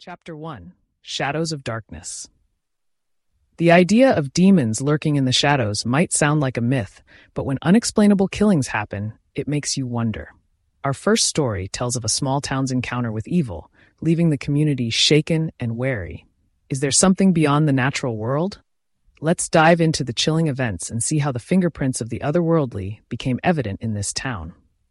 Chapter 1: Shadows of Darkness. The idea of demons lurking in the shadows might sound like a myth, but when unexplainable killings happen, it makes you wonder. Our first story tells of a small town's encounter with evil, leaving the community shaken and wary. Is there something beyond the natural world? Let's dive into the chilling events and see how the fingerprints of the otherworldly became evident in this town.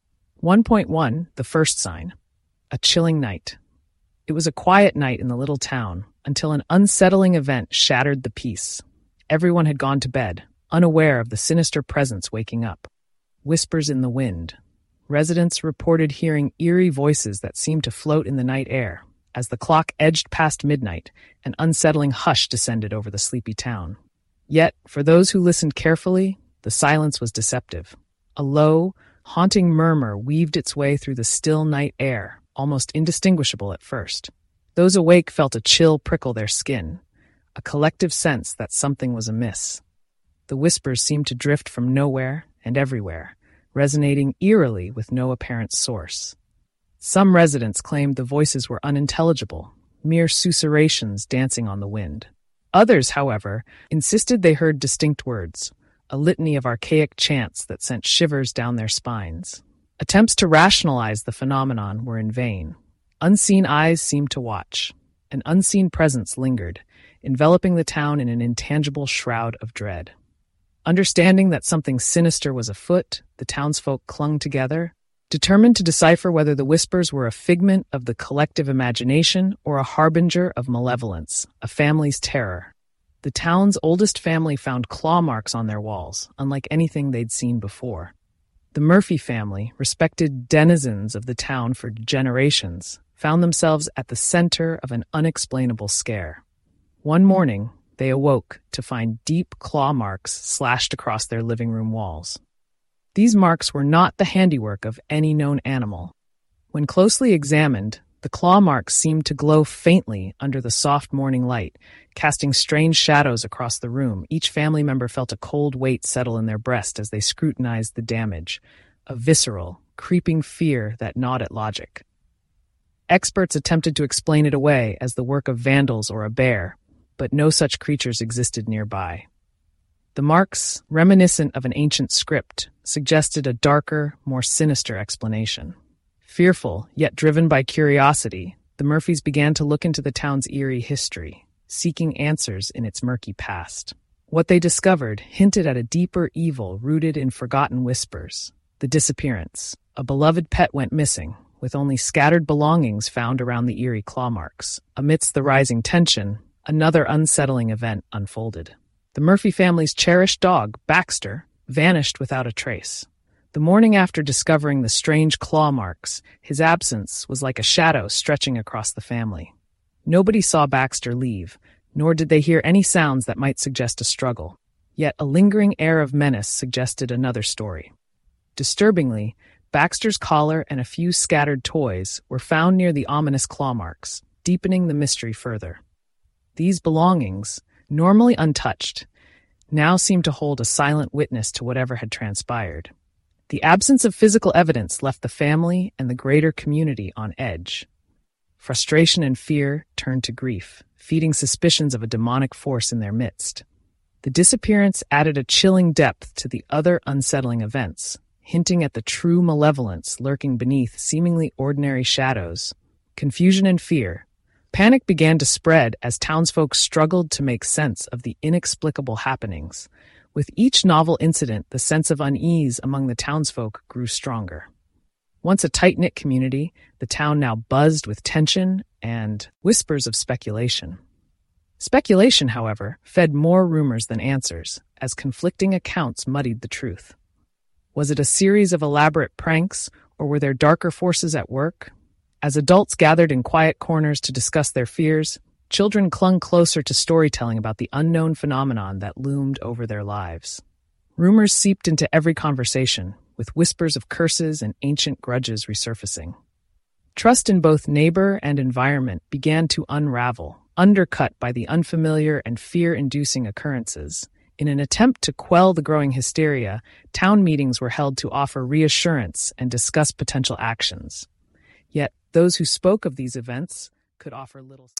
1.1 The first sign. A chilling night. It was a quiet night in the little town until an unsettling event shattered the peace. Everyone had gone to bed, unaware of the sinister presence waking up. Whispers in the wind. Residents reported hearing eerie voices that seemed to float in the night air. As the clock edged past midnight, an unsettling hush descended over the sleepy town. Yet, for those who listened carefully, the silence was deceptive. A low, haunting murmur weaved its way through the still night air, almost indistinguishable at first. Those awake felt a chill prickle their skin, a collective sense that something was amiss. The whispers seemed to drift from nowhere and everywhere, resonating eerily with no apparent source. Some residents claimed the voices were unintelligible, mere susurrations dancing on the wind. Others, however, insisted they heard distinct words, a litany of archaic chants that sent shivers down their spines. Attempts to rationalize the phenomenon were in vain. Unseen eyes seemed to watch. An unseen presence lingered, enveloping the town in an intangible shroud of dread. Understanding that something sinister was afoot, the townsfolk clung together, determined to decipher whether the whispers were a figment of the collective imagination or a harbinger of malevolence, a family's terror. The town's oldest family found claw marks on their walls, unlike anything they'd seen before. The Murphy family, respected denizens of the town for generations, found themselves at the center of an unexplainable scare. One morning, they awoke to find deep claw marks slashed across their living room walls. These marks were not the handiwork of any known animal. When closely examined, the claw marks seemed to glow faintly under the soft morning light, casting strange shadows across the room. Each family member felt a cold weight settle in their breast as they scrutinized the damage, a visceral, creeping fear that gnawed at logic. Experts attempted to explain it away as the work of vandals or a bear, but no such creatures existed nearby. The marks, reminiscent of an ancient script, suggested a darker, more sinister explanation. Fearful, yet driven by curiosity, the Murphys began to look into the town's eerie history, seeking answers in its murky past. What they discovered hinted at a deeper evil rooted in forgotten whispers. The disappearance. A beloved pet went missing, with only scattered belongings found around the eerie claw marks. Amidst the rising tension, another unsettling event unfolded. The Murphy family's cherished dog, Baxter, vanished without a trace. The morning after discovering the strange claw marks, his absence was like a shadow stretching across the family. Nobody saw Baxter leave, nor did they hear any sounds that might suggest a struggle. Yet a lingering air of menace suggested another story. Disturbingly, Baxter's collar and a few scattered toys were found near the ominous claw marks, deepening the mystery further. These belongings, normally untouched, now seemed to hold a silent witness to whatever had transpired. The absence of physical evidence left the family and the greater community on edge. Frustration and fear turned to grief, feeding suspicions of a demonic force in their midst. The disappearance added a chilling depth to the other unsettling events, hinting at the true malevolence lurking beneath seemingly ordinary shadows. Confusion and fear. Panic began to spread as townsfolk struggled to make sense of the inexplicable happenings. With each novel incident, the sense of unease among the townsfolk grew stronger. Once a tight-knit community, the town now buzzed with tension and whispers of speculation. Speculation, however, fed more rumors than answers, as conflicting accounts muddied the truth. Was it a series of elaborate pranks, or were there darker forces at work? As adults gathered in quiet corners to discuss their fears, children clung closer to storytelling about the unknown phenomenon that loomed over their lives. Rumors seeped into every conversation, with whispers of curses and ancient grudges resurfacing. Trust in both neighbor and environment began to unravel, undercut by the unfamiliar and fear-inducing occurrences. In an attempt to quell the growing hysteria, town meetings were held to offer reassurance and discuss potential actions. Yet, those who spoke of these events could offer little